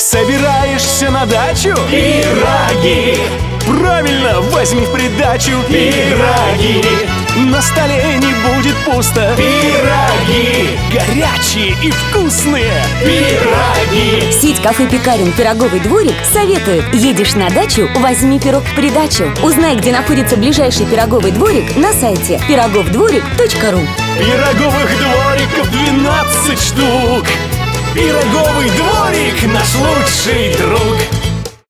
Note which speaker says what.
Speaker 1: Собираешься на дачу?
Speaker 2: Пироги,
Speaker 1: Правильно, возьми в придачу
Speaker 2: пироги,
Speaker 1: На столе не будет пусто.
Speaker 2: пироги,
Speaker 1: Горячие и вкусные.
Speaker 2: пироги.
Speaker 3: Сеть кафе-пекарен «Пироговый дворик» советует: едешь на дачу, возьми пирог в придачу. Узнай, где находится ближайший пироговый дворик на сайте пироговдворик.ру.
Speaker 1: Пироговых двориков 12 штук. Пироговый дворик — наш лучший друг.